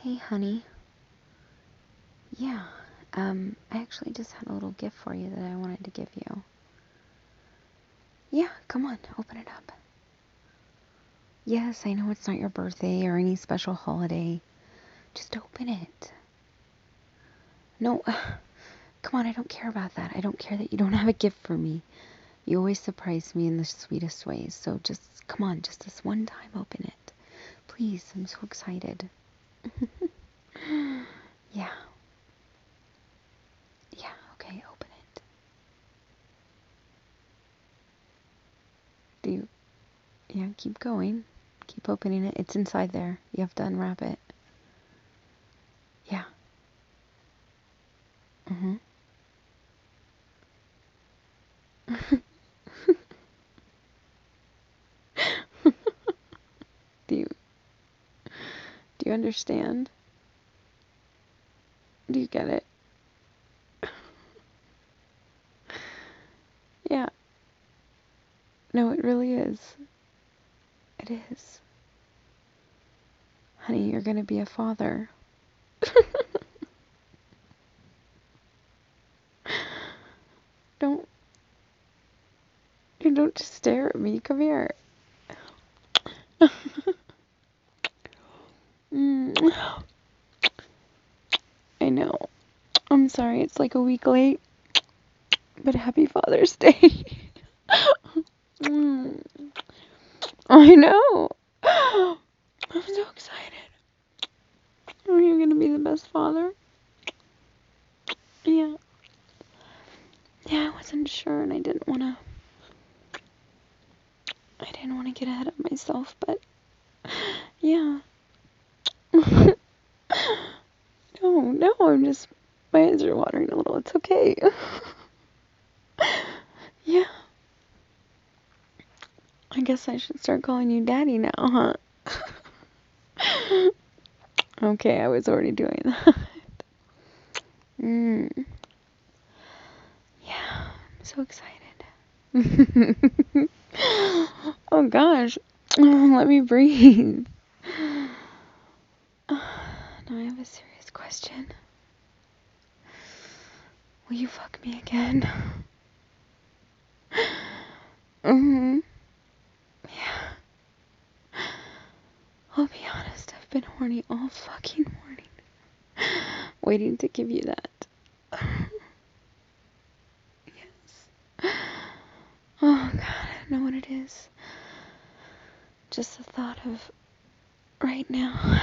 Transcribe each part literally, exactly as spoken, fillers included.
Hey, honey. Yeah, um, I actually just had a little gift for you that I wanted to give you. Yeah, come on, open it up. Yes, I know it's not your birthday or any special holiday. Just open it. No, come on, I don't care about that. I don't care that you don't have a gift for me. You always surprise me in the sweetest ways, so just, come on, just this one time, open it. Please, I'm so excited. Yeah. Yeah, okay, open it. Do you, yeah, keep going. Keep opening it. It's inside there. You have to unwrap it. Yeah. Mm-hmm. Do you do you understand? Do you get it? Yeah. No, it really is. It is. Honey, you're gonna be a father. Don't you don't just stare at me. Come here. Mm, I know. I'm sorry it's like a week late, but happy Father's Day. Mm, I know. I'm so excited. Oh, you're gonna be the best father. Yeah. Yeah, I wasn't sure and I didn't wanna I didn't want to get ahead of myself, but yeah. No, no, I'm just, my eyes are watering a little. It's okay. Yeah. I guess I should start calling you Daddy now, huh? Okay, I was already doing that. Mm. Yeah, I'm so excited. Oh gosh. Let me breathe. Now I have a serious question. Will you fuck me again? Mm-hmm. Yeah. I'll be honest, I've been horny all fucking morning. Waiting to give you that. Yes. Oh god, I don't know what it is. Just the thought of right now.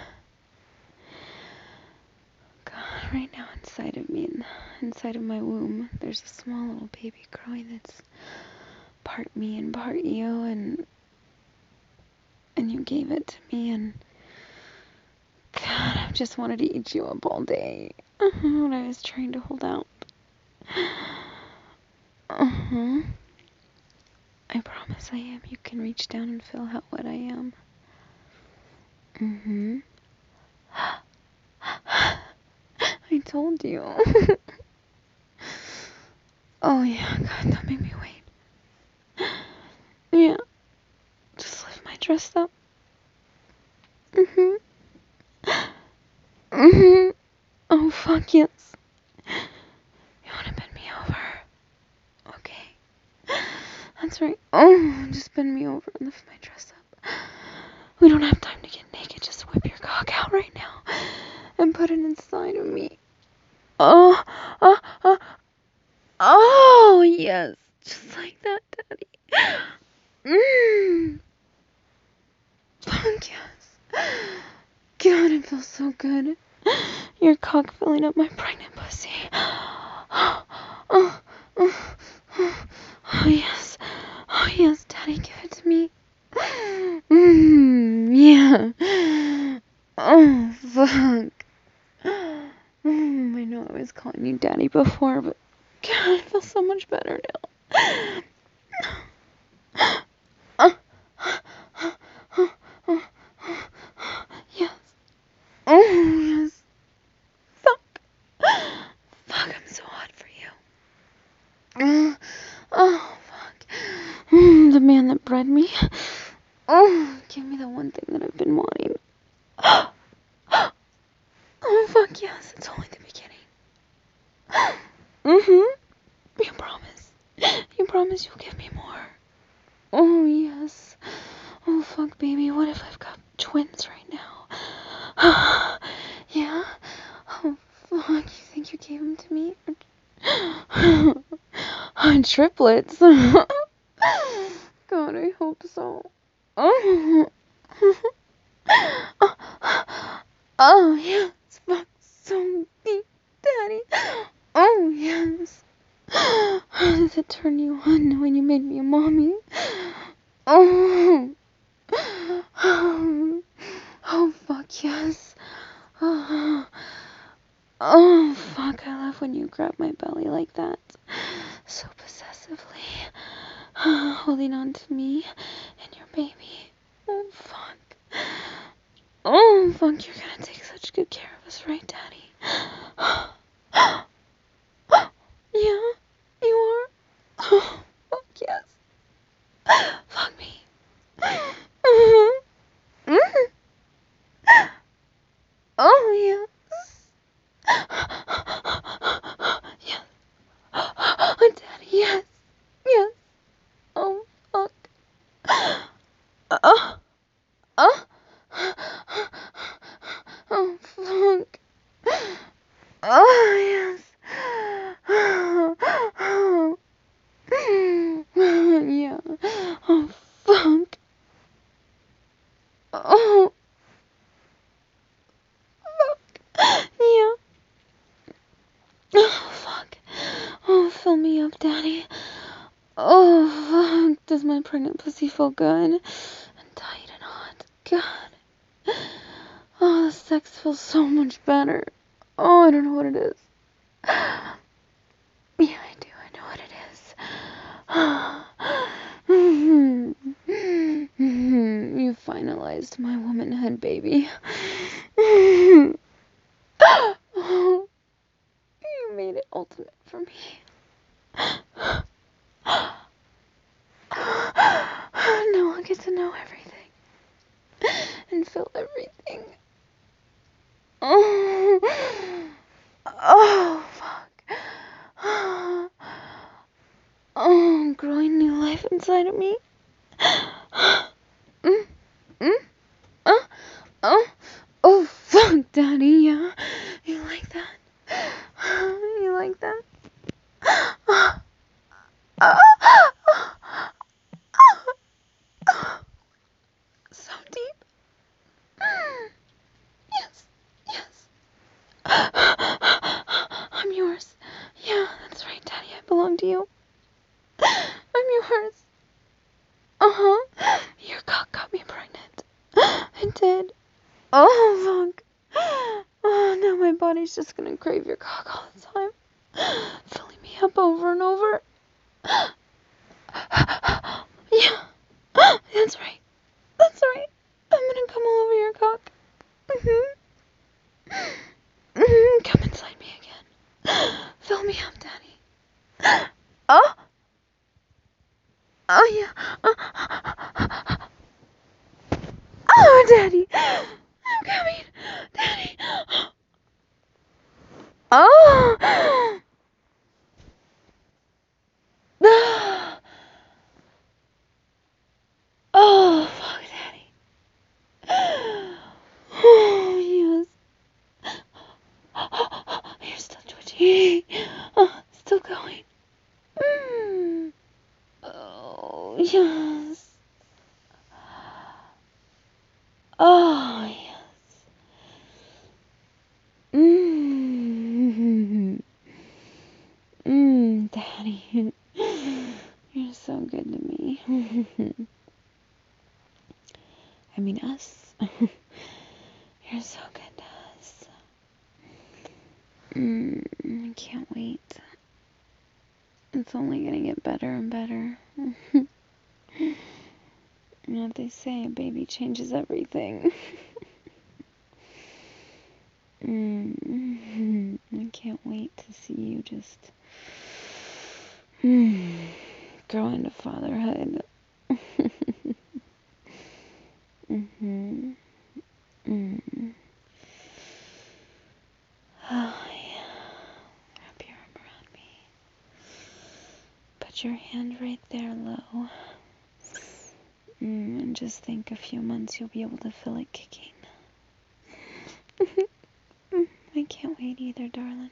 God, right now inside of me, inside of my womb, there's a small little baby growing that's part me and part you, and and you gave it to me, and God, I've just wanted to eat you up all day. When I was trying to hold out. Uh-huh. I promise I am. You can reach down and feel how wet I am. Mm-hmm. I told you. Oh yeah, God, that made me wait. Yeah. Just lift my dress up. Mm-hmm. Mm-hmm. Oh fuck yes. You wanna bend me over? Okay. That's right. Oh, just bend me over and lift my dress up. We don't have time to get naked. Just whip your cock out right now and put it inside of me. Oh, oh, oh, oh, yes. Just like that, Daddy. Mmm. Fuck yes. God, it feels so good. Your cock filling up my pregnant pussy. Oh, oh, oh, oh, oh yes. Oh yes, Daddy, give it to me. Mmm, yeah. Oh, fuck. Mm, I know I was calling you Daddy before, but God, I feel so much better now. Yes. Oh, yes. Fuck. Fuck, I'm so hot for you. Uh, oh, fuck. Mm, the man that bred me. Oh, give me the one thing that I've been wanting. yes, it's only the beginning. Mm-hmm. You promise. You promise you'll give me more. Oh, yes. Oh, fuck, baby. What if I've got twins right now? Yeah? Oh, fuck. You think you gave them to me? Triplets. God, I hope so. Oh. Oh, yes. Fuck, so deep, Daddy. Oh, yes. How does it turn you on when you made me a mommy? Oh. Oh, oh fuck, yes. Oh. Oh, fuck, I love when you grab my belly like that. So possessively. Holding on to me and your baby. Oh, fuck. Oh, fuck, you're gonna take such good care of us, right, Daddy? Yeah, you are? Oh, fuck, yes. Fuck me. Mm-hmm. Mm-hmm. Oh, yes. Yes. Oh, Daddy, yes. Yes. Oh, fuck. Oh. Oh. Oh, fuck. Oh, yes. Oh. Yeah. Oh, fuck. Oh. Fuck. Yeah. Oh, fuck. Oh, fill me up, Daddy. Oh, fuck. Does my pregnant pussy feel good? And tight and hot. God. Oh, the sex feels so much better. Oh, I don't know what it is. Yeah, I do. I know what it is. You finalized my womanhood, baby. Oh, you made it ultimate for me. Now I'll get to know everything and feel everything. Oh, oh, fuck. Oh, I'm growing new life inside of me. Mm, mm, uh, oh, oh, fuck, Daddy, yeah. You like that? You like that? So deep. Yes, yes. I'm yours. Yeah, that's right, Daddy. I belong to you. I'm yours. Uh-huh. Your cock got me pregnant. It did. Oh, fuck. Oh, now my body's just gonna crave your cock all the time. Filling me up over and over. Yeah. That's right. That's right. I'm gonna come all over your cock. Mm-hmm. Mm-hmm. Come inside me again. Fill me up, Daddy. Oh. Oh, yeah. Oh, Daddy. I'm coming. Daddy. Oh. Oh, fuck, Daddy. Oh, yes. You're still twitching. Oh, still going. Mm. Oh, yes. Oh, yes. Mmm. Mmm, Daddy. You're so good to me. I mean, us. You're so good to us. Mmm, I can't wait. It's only gonna get better and better. You know what they say, a baby changes everything. Mm, I can't wait to see you just mm, grow into fatherhood. Mm-hmm. Mm. your hand right there low. Mm, and just think a few months you'll be able to feel it kicking. I can't wait either, darling.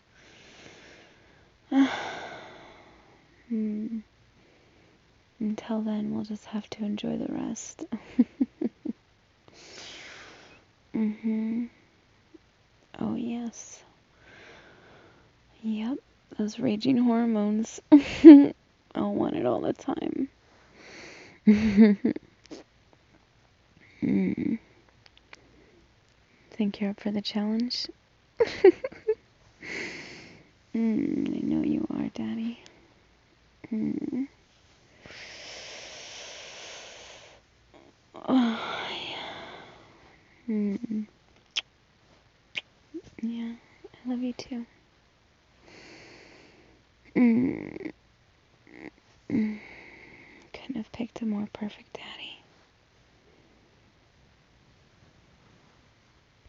mm. Until then, we'll just have to enjoy the rest. mhm. Oh, yes. Yep, those raging hormones. I'll want it all the time. mm. Think you're up for the challenge? mm, I know you are, Daddy. Mm. Oh, yeah. Mm. Yeah, I love you too. Mm. Mm. Couldn't have picked a more perfect daddy.